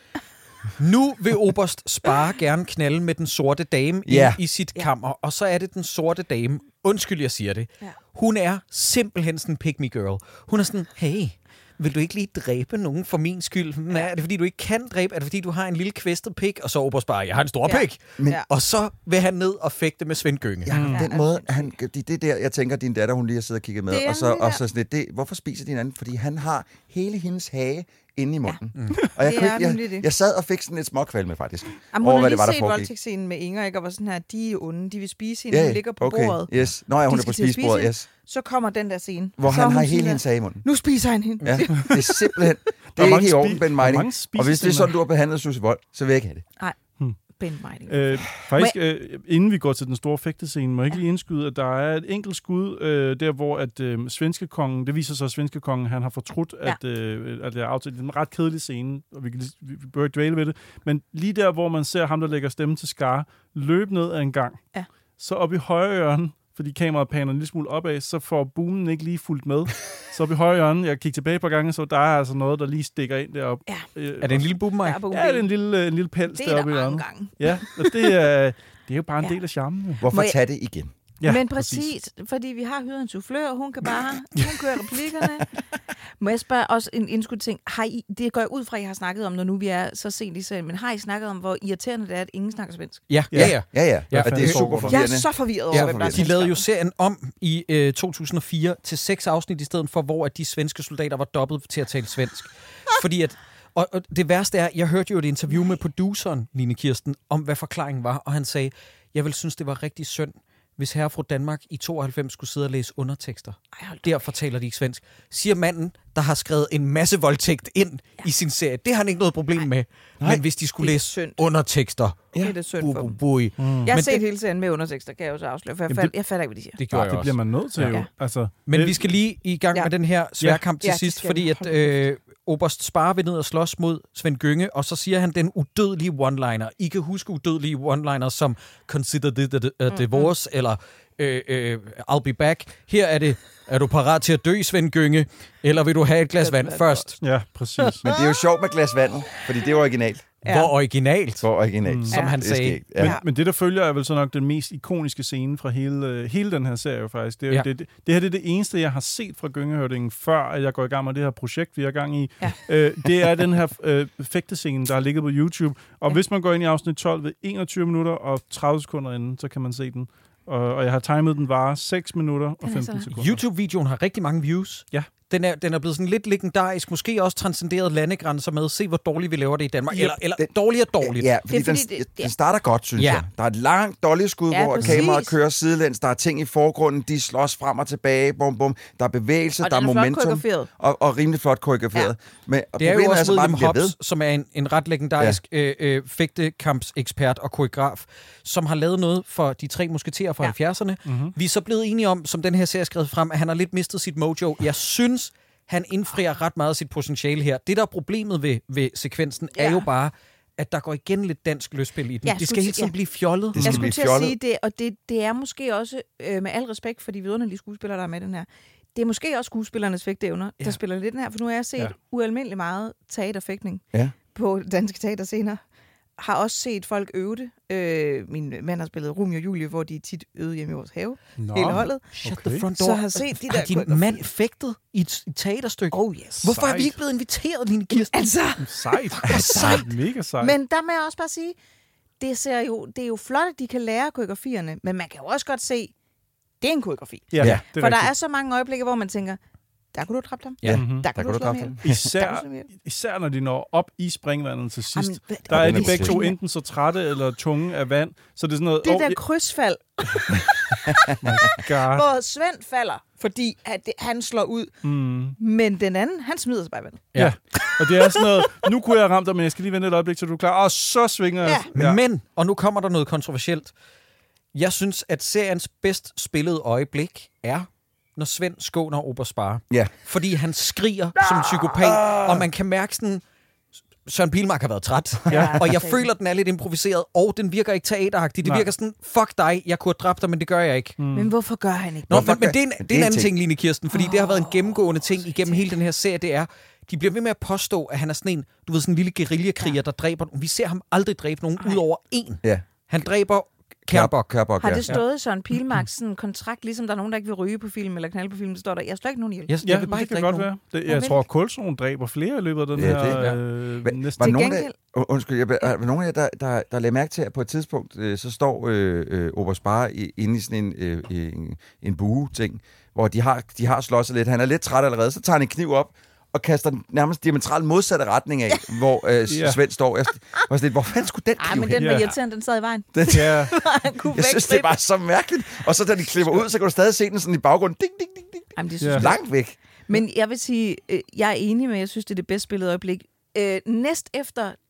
Nu vil Oberst Spare gerne knalde med den sorte dame i sit kammer, og så er det den sorte dame, undskyld jeg siger det, hun er simpelthen sådan en pick me girl. Hun er sådan, hey, vil du ikke lige dræbe nogen for min skyld? Nej, er det fordi du ikke kan dræbe? Er det fordi du har en lille kvæstet pik? Og så Oberst Spare, jeg har en stor pik. Og så vil han ned og fægte med Svend Gynge. Den måde, det der, jeg tænker, din datter, hun lige har siddet og kigget med, og så sådan lidt, hvorfor spiser din anden? Fordi han har hele hendes hage inde i munden. Og jeg sad og fik sådan et småkvalme, faktisk. Jamen, hun har lige set voldtægtsscenen med Inger, ikke? Og var sådan her, de er onde, de vil spise hende, hun ligger på bordet. Yes. Nå ja, hun er på spisebordet, yes. Så kommer den der scene. Hvor han har hele hendes hage i munden. Nu spiser han hende. Ja, det er simpelthen... Det er ikke i orden, Ben Meiding. Og hvis det er sådan, du har behandlet Susie Wold, så vil jeg ikke have det. Nej. Faktisk, inden vi går til den store fægtescene, må jeg ikke lige indskyde, at der er et enkelt skud, der hvor at svenske kongen, det viser sig, at svenske kongen, han har fortrudt, at det er aftalt. Det er en ret kedelig scene, og vi bør ikke dvæle ved det, men lige der, hvor man ser ham, der lægger stemme til Scar, løbe ned ad en gang, så op i højre hjørne, fordi kameraet paner en lille smule opad, så får boomen ikke lige fulgt med. Så op i højre hjørne, jeg kigger tilbage på gangen, så der er altså noget, der lige stikker ind deroppe. Ja. Er det en lille boom, Mike? Ja, det er en lille pels deroppe i hjørnet. Ja, det er jo bare en del af charmen. Hvorfor tage det igen? Ja, men præcis, fordi vi har hyret en soufflør, hun kører replikkerne. Må jeg spørge også en indskudt ting? Det går jeg ud fra, at I har snakket om, når nu vi er så sent i serien, men har I snakket om, hvor irriterende det er, at ingen snakker svensk? Ja. Og det er super forvirrende. Jeg er så forvirret over, hvem der er. De lavede jo serien om i 2004 til 6 afsnit i stedet for, hvor at de svenske soldater var dobbelt til at tale svensk. Fordi at og det værste er, jeg hørte jo et interview med produceren, Line Kirsten, om hvad forklaringen var, og han sagde, jeg ville synes, det var rigtig synd, hvis herre fra Danmark i 92 skulle sidde og læse undertekster. Derfor taler de ikke svensk. Siger manden, der har skrevet en masse voldtægt ind i sin serie. Det har han ikke noget problem med. Men hvis de skulle læse undertekster... Det er synd for dem. Jeg har set hele serien med undertekster, kan jeg jo så afsløre, for jeg fatter ikke, hvad de siger. Det, det bliver man nødt til jo. Altså, men vi skal lige i gang med den her sværkamp til sidst, fordi at... Oberst Spar vil ned og slås mod Svend Gjønge, og så siger han den udødelige one-liner. I kan huske udødelige one-liners som Consider this a divorce, eller I'll be back. Her er det, er du parat til at dø, Svend Gjønge, eller vil du have et glas vand først? Ja, præcis. Men det er jo sjovt med glas vand, fordi det er originalt. Ja. Hvor originalt. Som han sagde. Men det, der følger, er vel så nok den mest ikoniske scene fra hele den her serie, faktisk. Det her det er det eneste, jeg har set fra Gyngehøvdingen, før at jeg går i gang med det her projekt, vi er i gang i. Ja. Det er den her fægtescene, der har ligget på YouTube. Og hvis man går ind i afsnit 12 ved 21 minutter og 30 sekunder inden, så kan man se den. Og jeg har timet den varer 6 minutter og 15 sekunder. YouTube-videoen har rigtig mange views. Ja. Den er blevet sådan lidt legendarisk, måske også transcenderet landegrænser med. Se, hvor dårligt vi laver det i Danmark. Eller dårligt og dårligt. Ja, fordi den starter godt, synes jeg. Der er et langt dolly-skud, hvor kameraet kører sidelæns. Der er ting i forgrunden, de slås frem og tilbage. Bum, bum. Der er bevægelse, der er momentum. Og rimelig flot koreograferet. Men det er jo også William Hobbs, som er en ret legendarisk fægtekampsekspert og koreograf, som har lavet noget for de 3 musketerer fra 70'erne. Mm-hmm. Vi er så blevet enige om, som den her serie er skrevet frem, at han har lidt mistet sit mojo. Jeg synes, han indfrier ret meget af sit potentiale her. Det, der er problemet ved sekvensen, er jo bare, at der går igen lidt dansk løsspil i den. Det skal hele tiden blive fjollet. Jeg skulle til at sige det, og det er måske også, med al respekt for de vidunderlige skuespillere, der er med den her, det er måske også skuespillernes fægteevner, der spiller lidt den her, for nu har jeg set ualmindelig meget teaterfægtning på danske teaterscener. Har også set folk øve det. Min mand har spillet Romeo og Julie, hvor de tit øvede hjemme i vores have. Hele holdet. Shut the front door. Så har set de der... Har din mand fægtet i et teaterstykke? Oh yes. Hvorfor er vi ikke blevet inviteret, Line Kirsten? Altså... Sejt. Mega sejt. Men der må jeg også bare sige, det er jo flot, at de kan lære koreografierne, men man kan jo også godt se, det er en koreografi. Ja, det er for rigtigt. Der er så mange øjeblikke, hvor man tænker, der kunne du dræbe ham. Ja, der kunne du slå ham. Især når de når op i springvandet til sidst. Der er de begge to enten så trætte eller tunge af vand. Så det er sådan noget... Det der krydsfald. Hvor Svend falder, fordi han slår ud. Men den anden, han smider sig bare i vandet. Ja. Og det er sådan noget, nu kunne jeg have ramt dig, men jeg skal lige vente et øjeblik, så du er klar. Og så svinger jeg. Ja. Men, og nu kommer der noget kontroversielt. Jeg synes, at seriens bedst spillede øjeblik er... når Svend skåner Oberst Spar. Ja. Fordi han skriger som en psykopat, og man kan mærke sådan, Søren Pilmark har været træt. Ja. Og jeg føler, den er lidt improviseret, og den virker ikke teateragtig. Det virker sådan, fuck dig, jeg kunne have dræbt dig, men det gør jeg ikke. Men hvorfor gør han ikke det? Men det er en anden ting, Line Kirsten, fordi det har været en gennemgående ting igennem hele den her serie, det er, de bliver ved med at påstå, at han er sådan en, du ved, sådan en lille guerillakriger, der dræber. Vi ser ham aldrig dræbe nogen ud over én. Ja. Han dræber Kærbok. Har det stået i Søren Pilmarks sådan kontrakt, ligesom der er nogen, der ikke vil ryge på film eller knalde på film, det står der, jeg slår ikke nogen ihjel. Jeg vil bare det kan godt være. Jeg tror, at Kulsson dræber flere i løbet af den her næste. Var nogen af jer, der lagde mærke til, at på et tidspunkt, så står Oberst Spar inde i sådan en bue-ting, hvor de har slåsset lidt. Han er lidt træt allerede, så tager han en kniv op, og kaster den nærmest diametralt modsatte retning af, hvor Svend står. Jeg var sådan lidt, hvor fanden skulle den knive men den var irriterende, den sad i vejen. Jeg synes, det er bare så mærkeligt. Og så da de klipper ud, så kan du stadig se den sådan i baggrunden. Ding, ding, ding, ding. Jamen, det synes langt væk. Men jeg vil sige, jeg er enig med, jeg synes, det er det bedst spillede øjeblik. Næst efter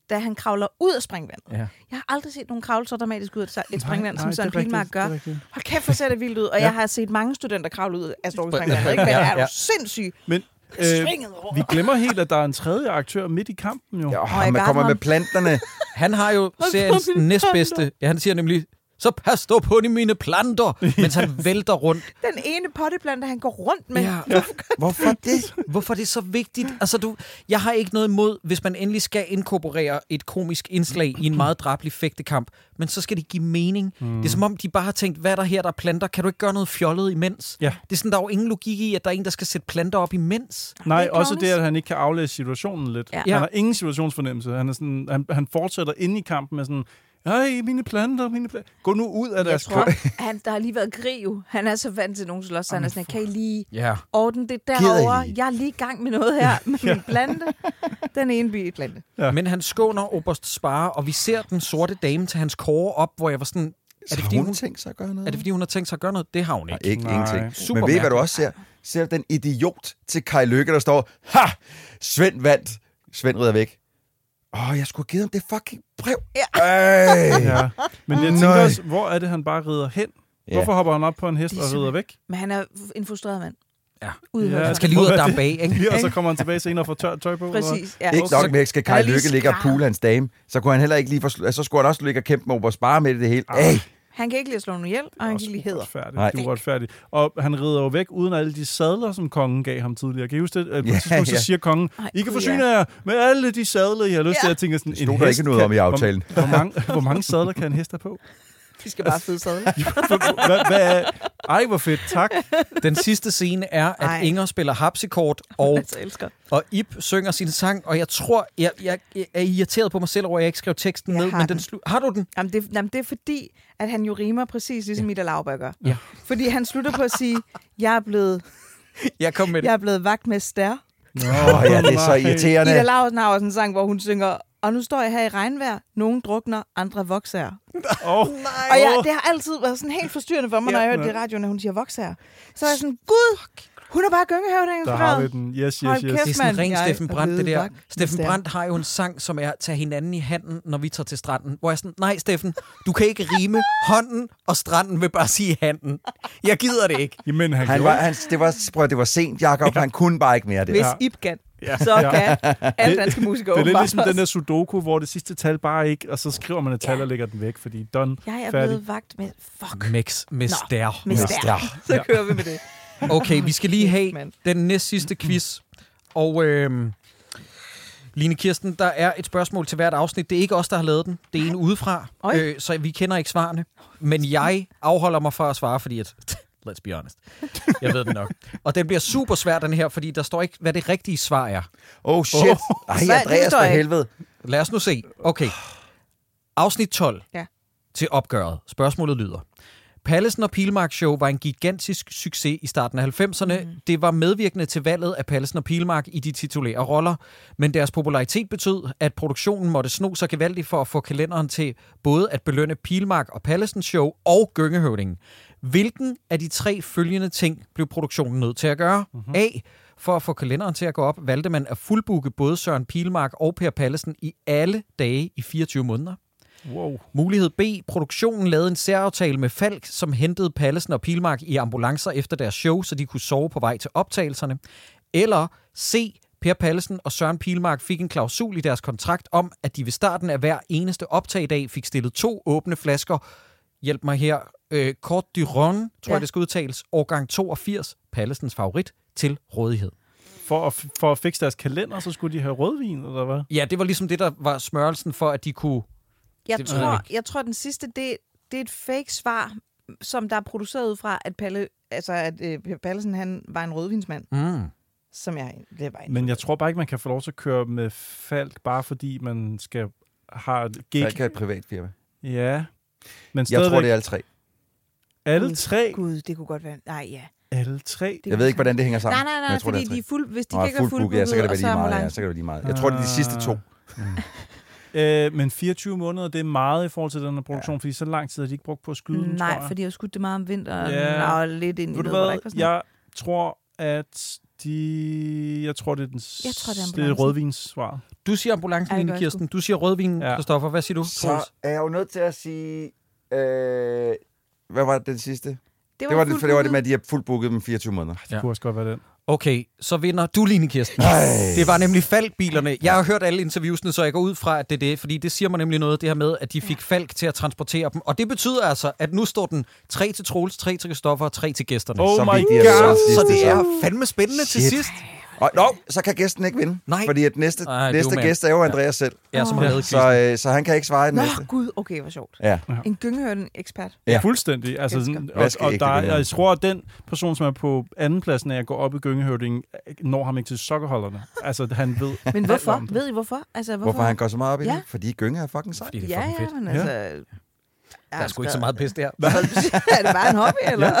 da han kravler ud af springvandet. Ja. Jeg har aldrig set nogen kravle så dramatisk ud af et springvand, som Søren Pilmark gør. Hold kæft, hvor ser det vildt ud. Og jeg har set mange studenter kravle ud af springvandet. Ikke? Men er du sindssyg? Men vi glemmer helt, at der er en tredje aktør midt i kampen. Jo. Ja, man kommer med planterne. Han har jo seriens næstbedste. Ja, han siger nemlig, så pas dog på mine planter, mens han vælter rundt. Den ene potteplante, han går rundt med. Ja. Hvorfor det? Hvorfor er det så vigtigt? Altså, jeg har ikke noget imod, hvis man endelig skal inkorporere et komisk indslag i en meget drabelig fægtekamp, men så skal det give mening. Det er som om, de bare har tænkt, hvad er der her, der er planter? Kan du ikke gøre noget fjollet imens? Ja. Det er sådan, der er jo ingen logik i, at der er en, der skal sætte planter op imens. Nej, også det, at han ikke kan aflæse situationen lidt. Ja. Han har ingen situationsfornemmelse. Han er sådan, han fortsætter inde i kampen med sådan... Ej, mine planter. Gå nu ud af deres krop. Der har lige været krig jo. Han er så vant til nogen slås, så han er sådan, kan I lige ordne det derovre? Jeg er lige i gang med noget her med min plante. Den ene by plante. Ja. Men han skåner oberst Spare, og vi ser den sorte dame til hans kåre op, hvor jeg var sådan... Er det, fordi hun tænkt sig at gøre noget? Er det, fordi hun har tænkt sig at gøre noget? Det har hun ikke. Nej, ingenting. Super. Men ved hvad du også ser? Ser den idiot til Kai Lykke, der står, ha! Svend vandt. Svend rider væk. Jeg skulle have givet ham det fucking brev. Ja. Men jeg tænker også, hvor er det, han bare rider hen? Hvorfor hopper han op på en hest og rider væk? Men han er en frustreret mand. Ja. Han skal lige ud og dampe af, ikke? Og så kommer han tilbage senere og får tørt tøj på. Præcis, ja. Ikke nok med, skal Kai Lykke ligge og pule hans dame, så kunne han heller ikke lige så skulle han også ligge og kæmpe med Oberst Spare med det hele. Han kan ikke lige slå nogen ihjel, og han kan ikke lige hedder. Det er uretfærdigt. Og han rider jo væk uden alle de sadler, som kongen gav ham tidligere. Kan I huske det? På tidspunkt så siger kongen, I kan forsyne jer med alle de sadler, I har lyst til. Jeg tænker sådan, en hest ikke noget om i aftalen. Hvor mange sadler kan en hest have på? De skal bare fede sadler. Ej, hvor fedt. Tak. Den sidste scene er, at Inger spiller harpsichord, og Ib synger sin sang, og jeg tror, jeg er irriteret på mig selv over, at jeg ikke skrev teksten ned, men den har du den? Jamen, det er fordi, at han jo rimer præcis ligesom Ida Lauberg gør. Ja. Fordi han slutter på at sige, jeg er blevet vagtmester. Det er så irriterende. Ida Lauberg har også en sang, hvor hun synger, og nu står jeg her i regnvejr, nogen drukner, andre vokser. Og det har altid været sådan helt forstyrrende for mig, når jeg hører det i radioen, når hun siger vokser. Så er jeg sådan, gud, hun er bare gyngehøvdingen. Der har vi den. Yes. Det er sådan ren Steffen Brandt, det der. Steffen Brandt har jo en sang, som er tage hinanden i handen, når vi tager til stranden. Hvor jeg sådan, nej Steffen, du kan ikke rime hånden, og stranden vil bare sige handen. Jeg gider det ikke. Jamen, det var sent, Jacob. Han kunne bare ikke mere det. Hvis Ib kan. Så kan alle danske musikere det er lidt ligesom den der sudoku, hvor det sidste tal bare ikke, og så skriver man et tal og lægger den væk, fordi done, jeg er blevet vagt med Mester. Så kører vi med det. Okay, vi skal lige have den næst sidste quiz. Og Line Kirsten, der er et spørgsmål til hvert afsnit. Det er ikke os, der har lavet den. Det er en udefra, så vi kender ikke svarene. Men jeg afholder mig fra at svare, fordi at... Let's be honest. Jeg ved det nok. Og den bliver super svær, den her, fordi der står ikke, hvad det rigtige svar er. Oh shit. Andreas, for helvede. Lad os nu se. Okay. Afsnit 12 til opgøret. Spørgsmålet lyder. Pallesen og Pilmark Show var en gigantisk succes i starten af 90'erne. Det var medvirkende til valget af Pallesen og Pilmark i de titulære roller, men deres popularitet betød, at produktionen måtte sno sig gevaldigt for at få kalenderen til både at belønne Pilmark og Pallesen Show og Gyngehøvdingen. Hvilken af de 3 følgende ting blev produktionen nødt til at gøre? A. For at få kalenderen til at gå op, valgte man at fuldbooke både Søren Pilmark og Per Pallesen i alle dage i 24 måneder. Wow. Mulighed B. Produktionen lavede en særaftale med Falk, som hentede Pallesen og Pilmark i ambulancer efter deres show, så de kunne sove på vej til optagelserne. Eller C. Per Pallesen og Søren Pilmark fik en klausul i deres kontrakt om, at de ved starten af hver eneste optagdag fik stillet 2 åbne flasker. Hjælp mig her. Côte du Rhône, tror jeg det skal udtales, årgang 82, Pallesens favorit, til rådighed. For at fikse deres kalender, så skulle de have rødvin, eller hvad? Ja, det var ligesom det, der var smørelsen for, at de kunne... Jeg tror den sidste, det er et fake svar, som der er produceret ud fra, at Pallesen, han var en rødvinsmand. Som det var. Men jeg tror bare ikke, man kan få lov til at køre med Falk, bare fordi man skal have et gig. Falk er et privat firma. Ja. Men jeg tror, det er alle 3. Alle 3? Gud, det kunne godt være... Nej, ja. Alle 3? Jeg ved ikke, hvordan det hænger sammen. Nej, jeg tror, fordi hvis de ikke er fuldbooket, så kan det være lige meget. Jeg tror, det er de sidste 2. Men 24 måneder, det er meget i forhold til den her produktion, fordi så lang tid har de ikke brugt på at skyde Nej, fordi jeg har skudt det meget om vinteren og lidt ind i noget, jeg tror, at Jeg tror, det er det er rødvinssvar. Du siger ambulancen, Line Kirsten. Du siger rødvin, Christoffer. Hvad siger du? Så er jeg jo nødt til at sige... hvad var det sidste? Det var det med, at de har fuldt booket med 24 måneder. Det kunne også godt være den. Okay, så vinder du, Line Kirsten. Det var nemlig Falck-bilerne. Jeg har hørt alle interviewsene, så jeg går ud fra, at det er det. Fordi det siger mig nemlig noget, det her med, at de fik Falck til at transportere dem. Og det betyder altså, at nu står den 3 til Troels, 3 til Christoffer og 3 til gæsterne. Oh my god! Så det er fandme spændende til sidst. Så kan gæsten ikke vinde. Nej. Fordi at næste gæst er jo Andreas selv. Ja, som har lavet så han kan ikke svare i den næste. Gud, okay, hvor sjovt. Ja. En gyngehørning-ekspert. Ja, fuldstændig. Altså, jeg tror, at den person, som er på andenpladsen af at gå op i gyngehørningen, når ham ikke til sokkerholderne. Altså, han ved... Men hvorfor? Ved I hvorfor? Altså, hvorfor han går så meget op i det? Fordi gynge er fucking sejt. Fordi det er fucking fedt. Men altså... Der er sgu ikke så meget pis der. Er det bare en hobby, eller?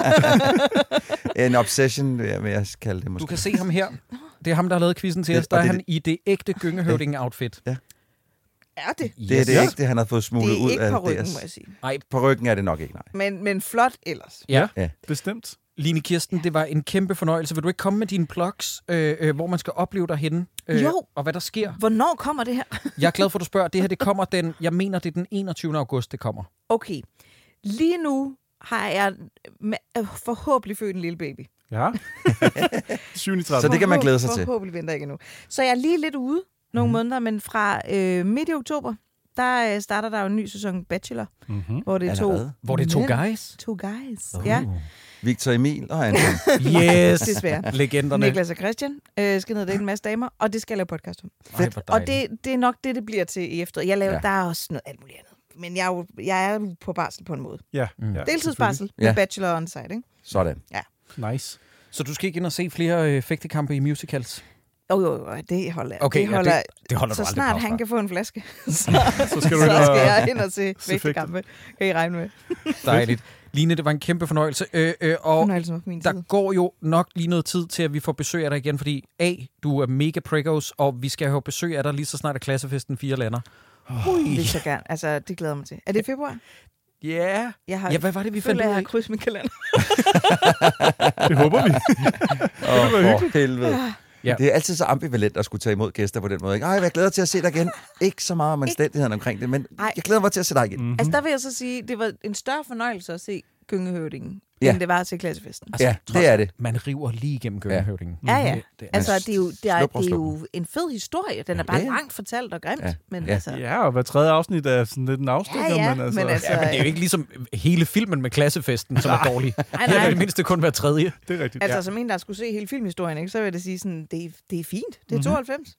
En obsession, vil jeg kalde det måske. Du kan se ham her. Det er ham, der har lavet quizzen til os. Der er han i det ægte gyngehøvding-outfit. Ja. Er det? Det er det ægte, han har fået smuglet ud af. Det er ikke på ryggen, må jeg sige. Nej, på ryggen er det nok ikke, nej. Men flot ellers. Ja, bestemt. Line Kirsten, det var en kæmpe fornøjelse. Vil du ikke komme med dine plugs, hvor man skal opleve dig henne? Jo. Og hvad der sker? Hvornår kommer det her? Jeg er glad for, at du spørger. Det her, det kommer jeg mener, det er den 21. august, det kommer. Okay. Lige nu har jeg forhåbentlig født en lille baby. Ja. 7. Så det kan man glæde sig til. Forhåbentlig venter jeg ikke endnu. Så jeg er lige lidt ude nogle måneder, men fra midt i oktober, der starter der jo en ny sæson Bachelor, hvor det er to guys. To guys, ja. Victor Emil og Anton. Yes, desværre. Legenderne. Niklas og Christian skal ned og date en masse damer, og det skal jeg lave podcast om. Og det er nok det bliver til i efteråret. Der er også noget alt muligt andet. Men jeg er jo på barsel på en måde. Ja. Deltidsbarsel med Bachelor on site, ikke? Sådan. Ja. Nice. Så du skal ikke ind og se flere fægtekampe i musicals? Jo, det holder jeg. Okay, det holder så du snart han kan få en flaske, så skal jeg ind og se fægtekampe. Kan I regne med? Dejligt. Line, det var en kæmpe fornøjelse. Og der går jo nok lige noget tid til, at vi får besøg af dig igen, fordi du er mega pregos, og vi skal have besøg af dig lige så snart at klassefesten 4 lander. Det er så gerne. Altså, det glæder mig til. Er det februar? Ja. Hvad var det, vi fandt ud af? Jeg har krydset min kalender. Det håber vi. For helvede. Ja. Det er altid så ambivalent at skulle tage imod gæster på den måde. Ikke? Jeg glæder til at se dig igen. Ikke så meget om anstændigheden omkring det, men jeg glæder mig til at se dig igen. Altså, der vil jeg så sige, det var en større fornøjelse at se gyngehøvdingen, end det var til klassefesten. Altså, det er det. Man river lige igennem gyngehøvdingen. Ja. Altså, det er jo en fed historie. Den er bare langt fortalt og grimt. Men altså... Ja, og hver tredje afsnit er sådan lidt en afstikker. Men det er jo ikke ligesom hele filmen med klassefesten, som er dårlig. Nej. Her er det mindste kun hver tredje. Det er rigtigt. Altså, som en, der skulle se hele filmhistorien, ikke, så vil jeg sige sådan, det er fint. Det er 92.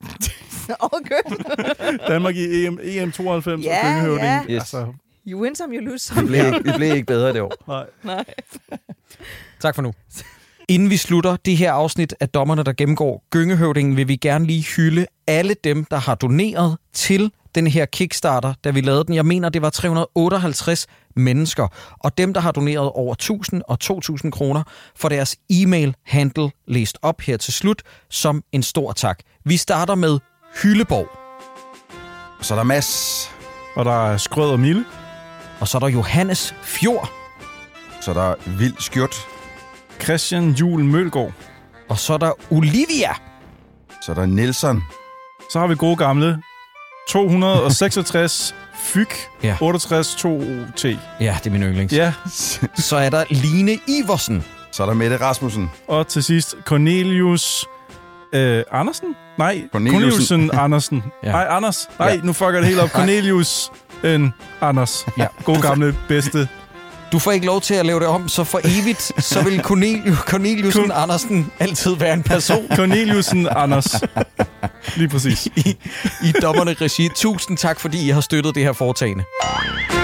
Overgørt. Danmark i EM 92 og gyngehøvdingen. Yes. Altså... You win some, you lose some. Vi blev ikke bedre det år. Nej. Tak for nu. Inden vi slutter det her afsnit af Dommerne, der gennemgår gyngehøvdingen, vil vi gerne lige hylde alle dem, der har doneret til den her Kickstarter, da vi lavede den. Jeg mener, det var 358 mennesker. Og dem, der har doneret over 1.000 og 2.000 kroner, får deres e-mail-handle læst op her til slut som en stor tak. Vi starter med Hylleborg. Så er der Mads. Og der er Skrød og Mille. Og så er der Johannes Fjord. Så er der Vild Skjort. Christian Juhl Mølgaard. Og så er der Olivia. Så er der Nielsen. Så har vi gode gamle 266 Fyk 68 2T. Ja, det er min yndlings. Ja. Så er der Line Iversen. Så er der Mette Rasmussen. Og til sidst Cornelius Andersen? Nej, Corneliusen Andersen. Nej, Anders. Nej, nu fucker det helt op. Cornelius Anders. Ja. God gamle bedste. Du får ikke lov til at lave det om, så for evigt, så vil Corneliusen Andersen altid være en person. Corneliusen Anders. Lige præcis. I Dommerne Regi. Tusind tak, fordi I har støttet det her foretagende.